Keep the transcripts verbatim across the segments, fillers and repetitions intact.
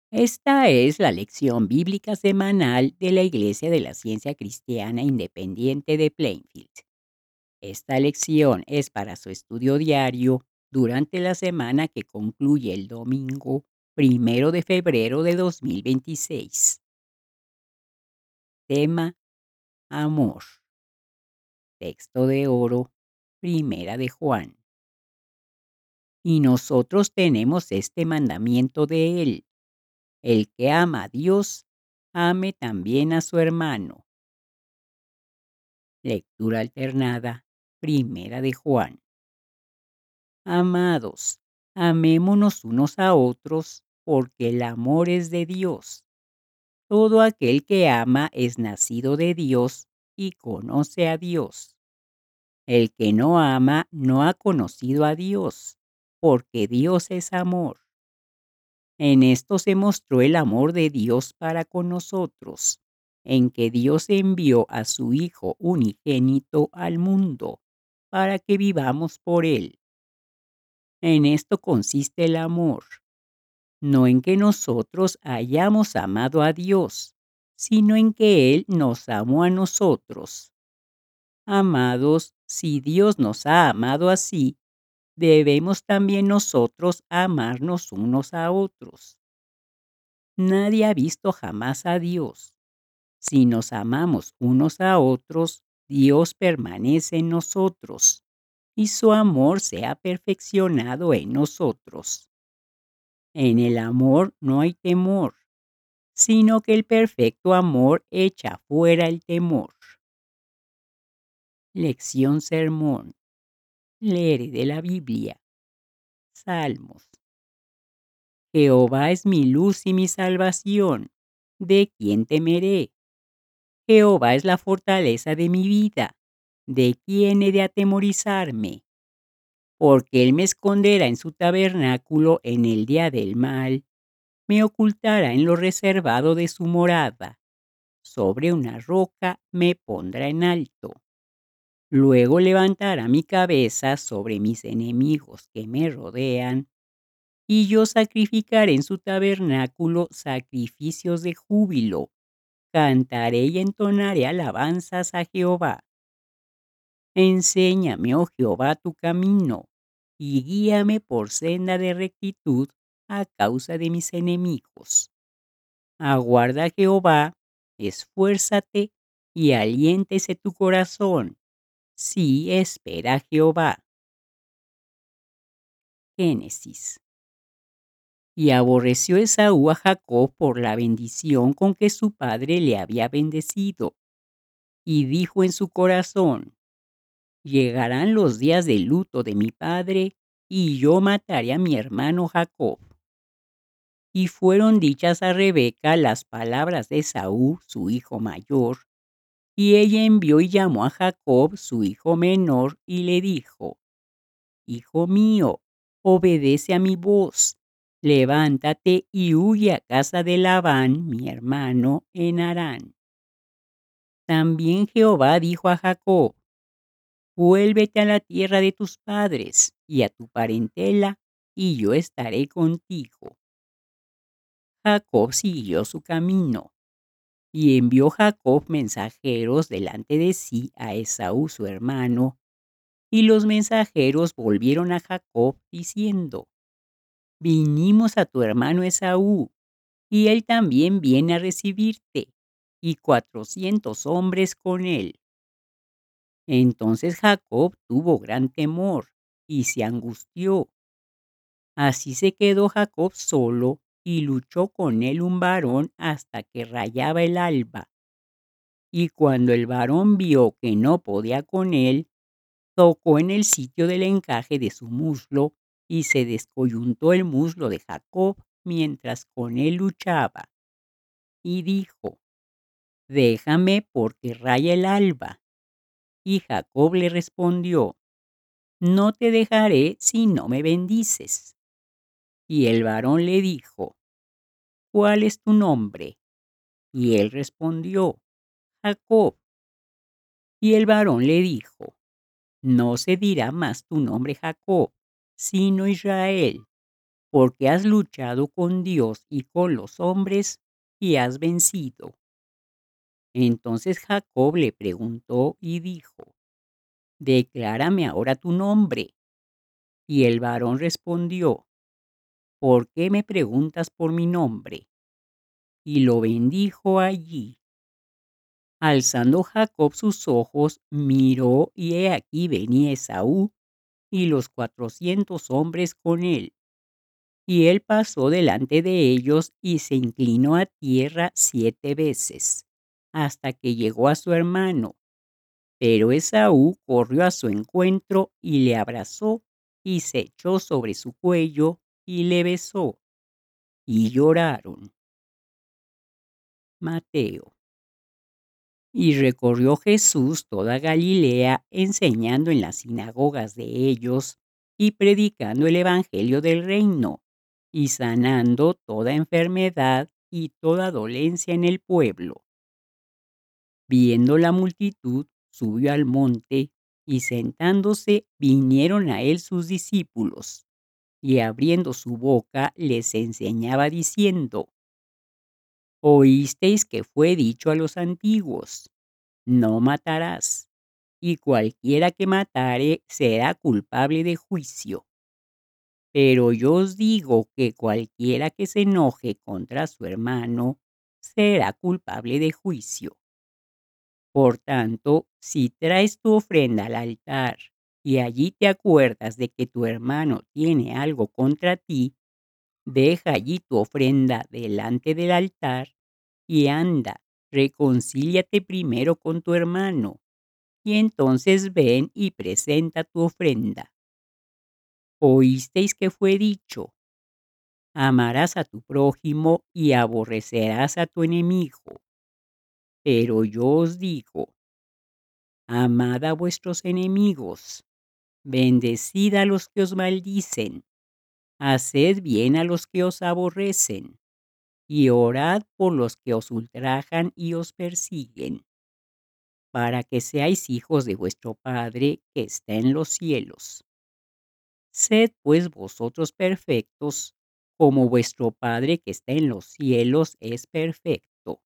Esta es la lección bíblica semanal de la Iglesia de la Ciencia Cristiana Independiente de Plainfield. Esta lección es para su estudio diario durante la semana que concluye el domingo primero de febrero de dos mil veintiséis. Tema: amor. Texto de oro, Primera de Juan. Y nosotros tenemos este mandamiento de él: el que ama a Dios, ame también a su hermano. Lectura alternada, Primera de Juan. Amados, amémonos unos a otros, porque el amor es de Dios. Todo aquel que ama es nacido de Dios y conoce a Dios. El que no ama no ha conocido a Dios, porque Dios es amor. En esto se mostró el amor de Dios para con nosotros, en que Dios envió a su Hijo unigénito al mundo, para que vivamos por él. En esto consiste el amor, no en que nosotros hayamos amado a Dios, sino en que Él nos amó a nosotros. Amados, si Dios nos ha amado así, debemos también nosotros amarnos unos a otros. Nadie ha visto jamás a Dios. Si nos amamos unos a otros, Dios permanece en nosotros, y su amor se ha perfeccionado en nosotros. En el amor no hay temor, sino que el perfecto amor echa fuera el temor. Lección Sermón. Leeré de la Biblia. Salmos. Jehová es mi luz y mi salvación. ¿De quién temeré? Jehová es la fortaleza de mi vida. ¿De quién he de atemorizarme? Porque él me esconderá en su tabernáculo en el día del mal, me ocultará en lo reservado de su morada. Sobre una roca me pondrá en alto. Luego levantará mi cabeza sobre mis enemigos que me rodean, y yo sacrificaré en su tabernáculo sacrificios de júbilo. Cantaré y entonaré alabanzas a Jehová. Enséñame, oh Jehová, tu camino, y guíame por senda de rectitud a causa de mis enemigos. Aguarda a Jehová, esfuérzate y aliéntese tu corazón. Sí, espera a Jehová. Génesis. Y aborreció Esaú a Jacob por la bendición con que su padre le había bendecido, y dijo en su corazón: llegarán los días de luto de mi padre, y yo mataré a mi hermano Jacob. Y fueron dichas a Rebeca las palabras de Esaú, su hijo mayor, y ella envió y llamó a Jacob, su hijo menor, y le dijo: hijo mío, obedece a mi voz, levántate y huye a casa de Labán, mi hermano, en Harán. También Jehová dijo a Jacob: vuélvete a la tierra de tus padres y a tu parentela, y yo estaré contigo. Jacob siguió su camino, y envió Jacob mensajeros delante de sí a Esaú su hermano, y los mensajeros volvieron a Jacob diciendo: vinimos a tu hermano Esaú, y él también viene a recibirte, y cuatrocientos hombres con él. Entonces Jacob tuvo gran temor, y se angustió. Así se quedó Jacob solo, y luchó con él un varón hasta que rayaba el alba. Y cuando el varón vio que no podía con él, tocó en el sitio del encaje de su muslo, y se descoyuntó el muslo de Jacob mientras con él luchaba. Y dijo: déjame, porque raya el alba. Y Jacob le respondió: no te dejaré si no me bendices. Y el varón le dijo: ¿cuál es tu nombre? Y él respondió: Jacob. Y el varón le dijo: no se dirá más tu nombre Jacob, sino Israel, porque has luchado con Dios y con los hombres y has vencido. Entonces Jacob le preguntó y dijo: Declárame ahora tu nombre. Y el varón respondió: ¿Por qué me preguntas por mi nombre? Y lo bendijo allí. Alzando Jacob sus ojos, miró, y he aquí venía Esaú y los cuatrocientos hombres con él. Y él pasó delante de ellos y se inclinó a tierra siete veces, hasta que llegó a su hermano. Pero Esaú corrió a su encuentro y le abrazó, y se echó sobre su cuello y le besó, y lloraron. Mateo. Y recorrió Jesús toda Galilea, enseñando en las sinagogas de ellos y predicando el evangelio del reino, y sanando toda enfermedad y toda dolencia en el pueblo. Viendo la multitud, subió al monte, y sentándose vinieron a él sus discípulos, y abriendo su boca les enseñaba diciendo: Oísteis que fue dicho a los antiguos: No matarás, y cualquiera que matare será culpable de juicio. Pero yo os digo que cualquiera que se enoje contra su hermano será culpable de juicio. Por tanto, si traes tu ofrenda al altar y allí te acuerdas de que tu hermano tiene algo contra ti, deja allí tu ofrenda delante del altar y anda, reconcíliate primero con tu hermano, y entonces ven y presenta tu ofrenda. Oísteis que fue dicho: Amarás a tu prójimo y aborrecerás a tu enemigo. Pero yo os digo: Amad a vuestros enemigos, bendecid a los que os maldicen, haced bien a los que os aborrecen, y orad por los que os ultrajan y os persiguen, para que seáis hijos de vuestro Padre que está en los cielos. Sed pues vosotros perfectos, como vuestro Padre que está en los cielos es perfecto.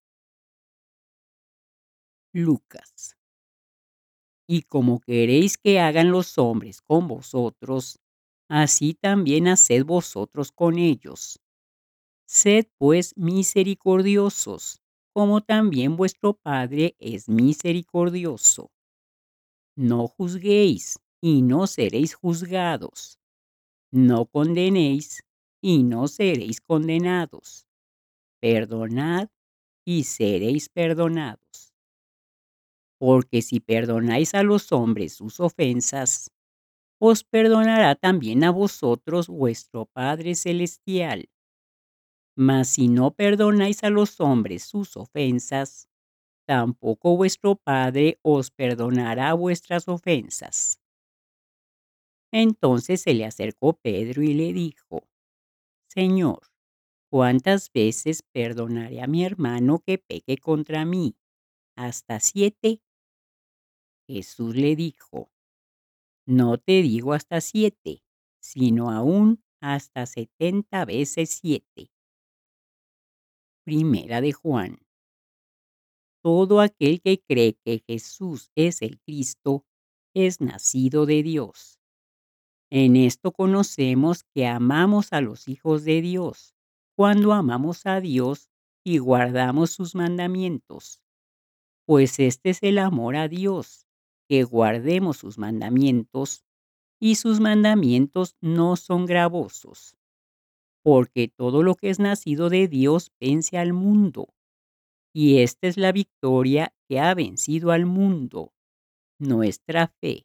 Lucas. Y como queréis que hagan los hombres con vosotros, así también haced vosotros con ellos. Sed pues misericordiosos, como también vuestro Padre es misericordioso. No juzguéis, y no seréis juzgados. No condenéis, y no seréis condenados. Perdonad, y seréis perdonados. Porque si perdonáis a los hombres sus ofensas, os perdonará también a vosotros vuestro Padre Celestial. Mas si no perdonáis a los hombres sus ofensas, tampoco vuestro Padre os perdonará vuestras ofensas. Entonces se le acercó Pedro y le dijo: Señor, ¿cuántas veces perdonaré a mi hermano que peque contra mí? ¿Hasta siete? Jesús le dijo: No te digo hasta siete, sino aún hasta setenta veces siete. Primera de Juan. Todo aquel que cree que Jesús es el Cristo es nacido de Dios. En esto conocemos que amamos a los hijos de Dios, cuando amamos a Dios y guardamos sus mandamientos. Pues este es el amor a Dios, que guardemos sus mandamientos, y sus mandamientos no son gravosos, porque todo lo que es nacido de Dios vence al mundo, y esta es la victoria que ha vencido al mundo, nuestra fe.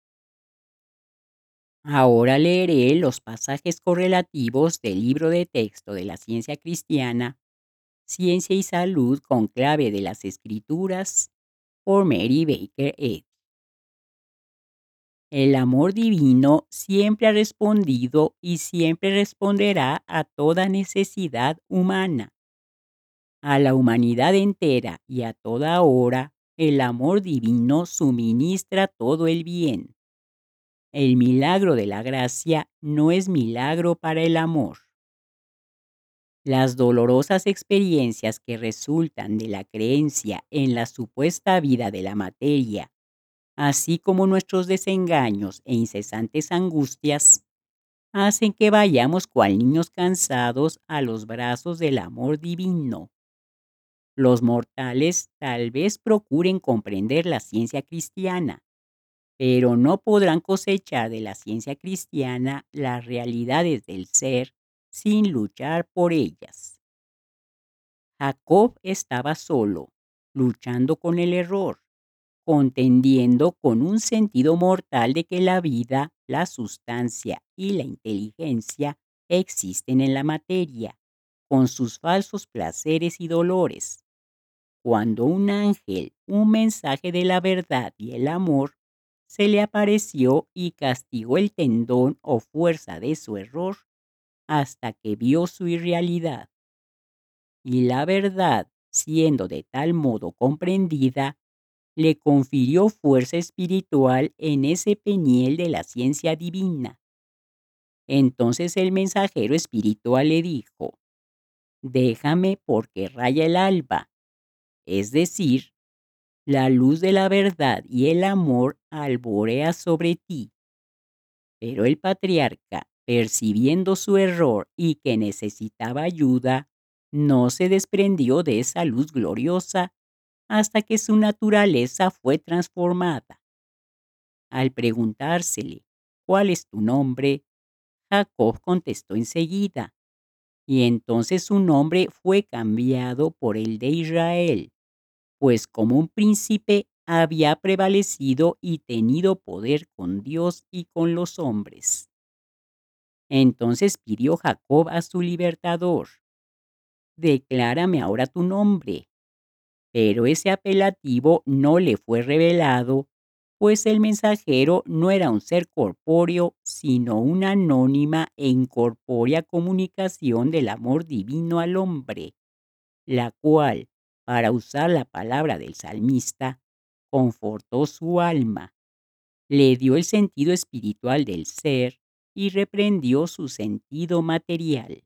Ahora leeré los pasajes correlativos del libro de texto de la ciencia cristiana, Ciencia y Salud con clave de las Escrituras, por Mary Baker Eddy. El amor divino siempre ha respondido y siempre responderá a toda necesidad humana. A la humanidad entera y a toda hora, el amor divino suministra todo el bien. El milagro de la gracia no es milagro para el amor. Las dolorosas experiencias que resultan de la creencia en la supuesta vida de la materia, así como nuestros desengaños e incesantes angustias, hacen que vayamos cual niños cansados a los brazos del amor divino. Los mortales tal vez procuren comprender la ciencia cristiana, pero no podrán cosechar de la ciencia cristiana las realidades del ser sin luchar por ellas. Jacob estaba solo, luchando con el error, contendiendo con un sentido mortal de que la vida, la sustancia y la inteligencia existen en la materia, con sus falsos placeres y dolores. Cuando un ángel, un mensaje de la verdad y el amor, se le apareció y castigó el tendón o fuerza de su error hasta que vio su irrealidad. Y la verdad, siendo de tal modo comprendida, le confirió fuerza espiritual en ese peniel de la ciencia divina. Entonces el mensajero espiritual le dijo: déjame porque raya el alba, es decir, la luz de la verdad y el amor alborea sobre ti. Pero el patriarca, percibiendo su error y que necesitaba ayuda, no se desprendió de esa luz gloriosa hasta que su naturaleza fue transformada. Al preguntársele: ¿cuál es tu nombre?, Jacob contestó enseguida, y entonces su nombre fue cambiado por el de Israel, pues como un príncipe había prevalecido y tenido poder con Dios y con los hombres. Entonces pidió Jacob a su libertador: declárame ahora tu nombre. Pero ese apelativo no le fue revelado, pues el mensajero no era un ser corpóreo, sino una anónima e incorpórea comunicación del amor divino al hombre, la cual, para usar la palabra del salmista, confortó su alma, le dio el sentido espiritual del ser y reprendió su sentido material.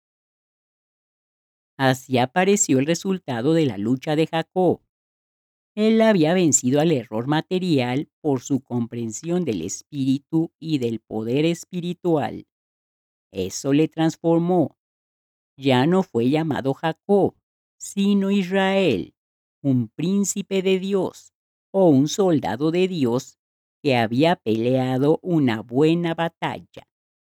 Así apareció el resultado de la lucha de Jacob. Él había vencido al error material por su comprensión del espíritu y del poder espiritual. Eso le transformó. Ya no fue llamado Jacob, sino Israel, un príncipe de Dios o un soldado de Dios que había peleado una buena batalla.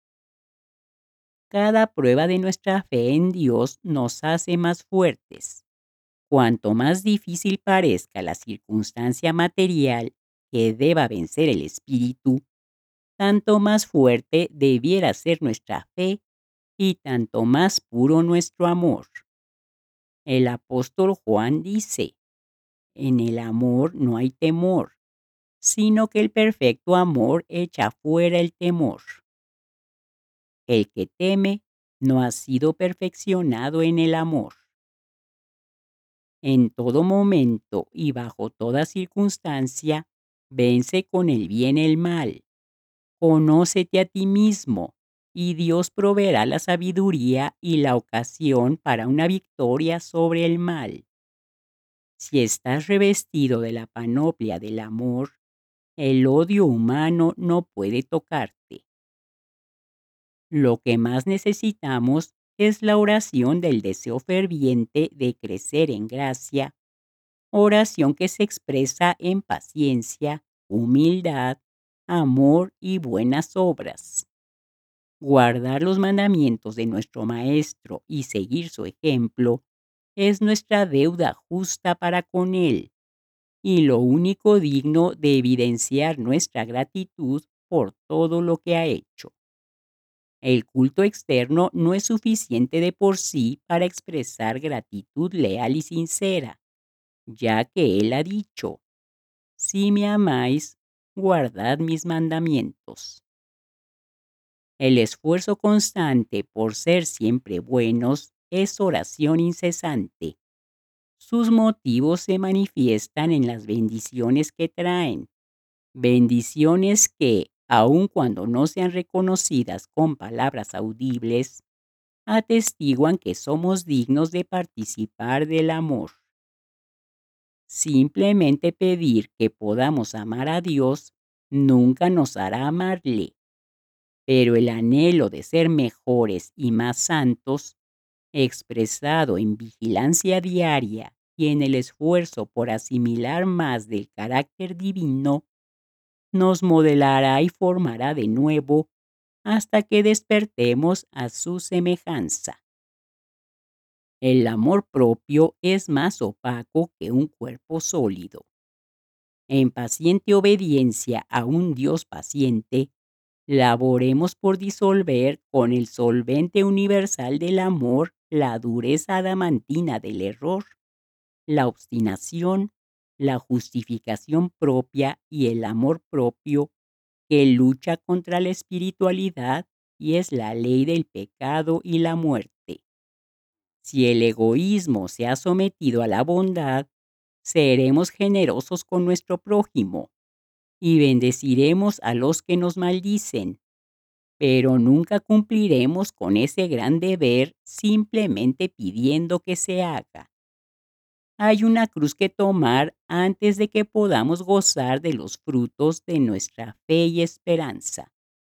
Cada prueba de nuestra fe en Dios nos hace más fuertes. Cuanto más difícil parezca la circunstancia material que deba vencer el espíritu, tanto más fuerte debiera ser nuestra fe y tanto más puro nuestro amor. El apóstol Juan dice: en el amor no hay temor, sino que el perfecto amor echa fuera el temor. El que teme no ha sido perfeccionado en el amor. En todo momento y bajo toda circunstancia, vence con el bien el mal. Conócete a ti mismo, y Dios proveerá la sabiduría y la ocasión para una victoria sobre el mal. Si estás revestido de la panoplia del amor, el odio humano no puede tocarte. Lo que más necesitamos es la oración del deseo ferviente de crecer en gracia, oración que se expresa en paciencia, humildad, amor y buenas obras. Guardar los mandamientos de nuestro Maestro y seguir su ejemplo es nuestra deuda justa para con Él y lo único digno de evidenciar nuestra gratitud por todo lo que ha hecho. El culto externo no es suficiente de por sí para expresar gratitud leal y sincera, ya que Él ha dicho: si me amáis, guardad mis mandamientos. El esfuerzo constante por ser siempre buenos es oración incesante. Sus motivos se manifiestan en las bendiciones que traen, bendiciones que, aun cuando no sean reconocidas con palabras audibles, atestiguan que somos dignos de participar del amor. Simplemente pedir que podamos amar a Dios nunca nos hará amarle, pero el anhelo de ser mejores y más santos, expresado en vigilancia diaria y en el esfuerzo por asimilar más del carácter divino, nos modelará y formará de nuevo hasta que despertemos a su semejanza. El amor propio es más opaco que un cuerpo sólido. En paciente obediencia a un Dios paciente, laboremos por disolver con el solvente universal del amor la dureza adamantina del error, la obstinación, la justificación propia y el amor propio que lucha contra la espiritualidad y es la ley del pecado y la muerte. Si el egoísmo se ha sometido a la bondad, seremos generosos con nuestro prójimo y bendeciremos a los que nos maldicen, pero nunca cumpliremos con ese gran deber simplemente pidiendo que se haga. Hay una cruz que tomar antes de que podamos gozar de los frutos de nuestra fe y esperanza.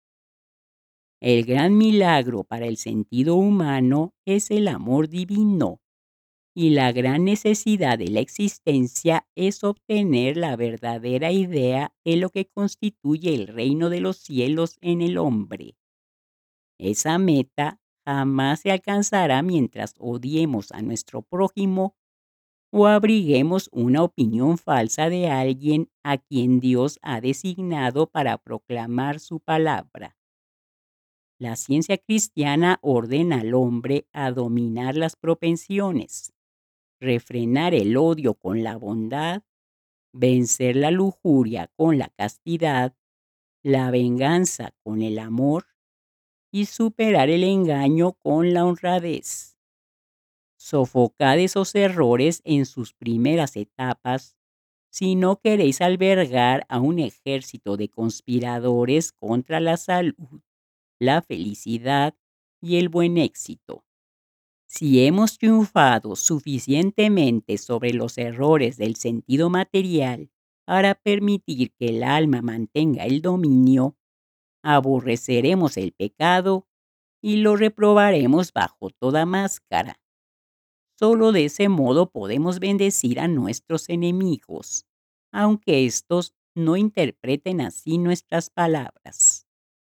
El gran milagro para el sentido humano es el amor divino, y la gran necesidad de la existencia es obtener la verdadera idea de lo que constituye el reino de los cielos en el hombre. Esa meta jamás se alcanzará mientras odiemos a nuestro prójimo o abriguemos una opinión falsa de alguien a quien Dios ha designado para proclamar su palabra. La ciencia cristiana ordena al hombre a dominar las propensiones, refrenar el odio con la bondad, vencer la lujuria con la castidad, la venganza con el amor y superar el engaño con la honradez. Sofocad esos errores en sus primeras etapas si no queréis albergar a un ejército de conspiradores contra la salud, la felicidad y el buen éxito. Si hemos triunfado suficientemente sobre los errores del sentido material para permitir que el alma mantenga el dominio, aborreceremos el pecado y lo reprobaremos bajo toda máscara. Solo de ese modo podemos bendecir a nuestros enemigos, aunque éstos no interpreten así nuestras palabras.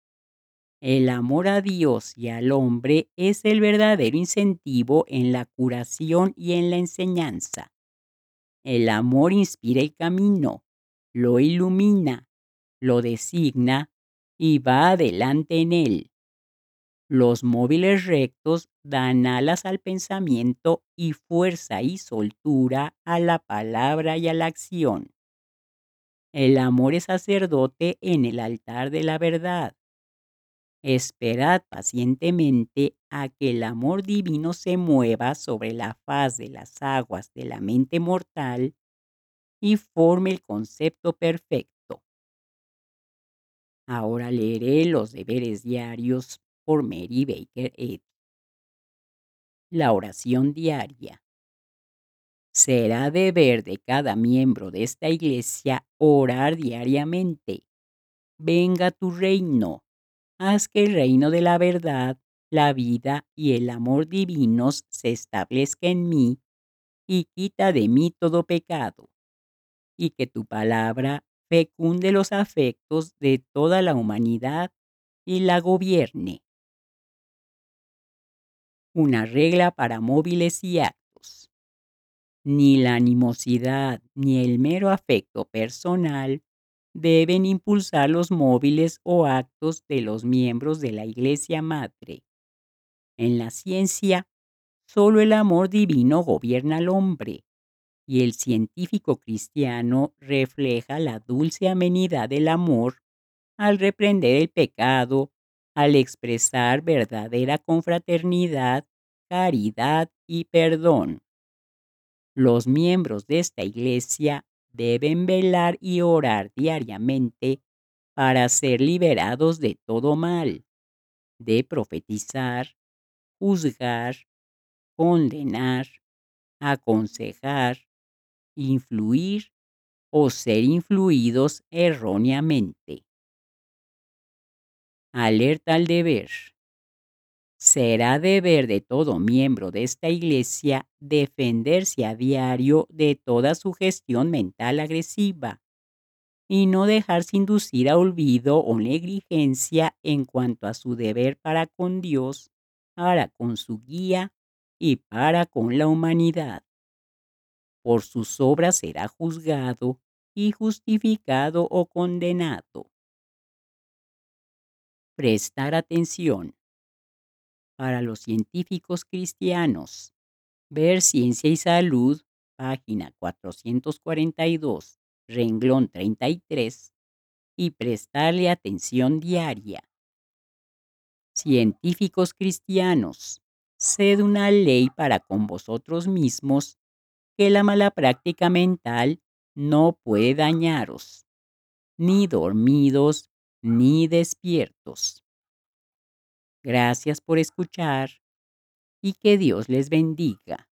El amor a Dios y al hombre es el verdadero incentivo en la curación y en la enseñanza. El amor inspira el camino, lo ilumina, lo designa y va adelante en él. Los móviles rectos dan alas al pensamiento y fuerza y soltura a la palabra y a la acción. El amor es sacerdote en el altar de la verdad. Esperad pacientemente a que el amor divino se mueva sobre la faz de las aguas de la mente mortal y forme el concepto perfecto. Ahora leeré los deberes diarios por Mary Baker Eddy. La oración diaria. Será deber de cada miembro de esta iglesia orar diariamente. Venga tu reino. Haz que el reino de la verdad, la vida y el amor divinos se establezca en mí y quita de mí todo pecado. Y que tu palabra fecunde los afectos de toda la humanidad y la gobierne. Una regla para móviles y actos. Ni la animosidad ni el mero afecto personal deben impulsar los móviles o actos de los miembros de la Iglesia Madre. En la ciencia, solo el amor divino gobierna al hombre, y el científico cristiano refleja la dulce amenidad del amor al reprender el pecado, al expresar verdadera confraternidad, caridad y perdón. Los miembros de esta iglesia deben velar y orar diariamente para ser liberados de todo mal, de profetizar, juzgar, condenar, aconsejar, influir o ser influidos erróneamente. Alerta al deber. Será deber de todo miembro de esta iglesia defenderse a diario de toda sugestión mental agresiva y no dejarse inducir a olvido o negligencia en cuanto a su deber para con Dios, para con su guía y para con la humanidad. Por sus obras será juzgado y justificado o condenado. Prestar atención. Para los científicos cristianos, ver Ciencia y Salud, página cuatrocientos cuarenta y dos, renglón treinta y tres, y prestarle atención diaria. Científicos cristianos, sed una ley para con vosotros mismos, que la mala práctica mental no puede dañaros, ni dormidos ni despiertos. Gracias por escuchar y que Dios les bendiga.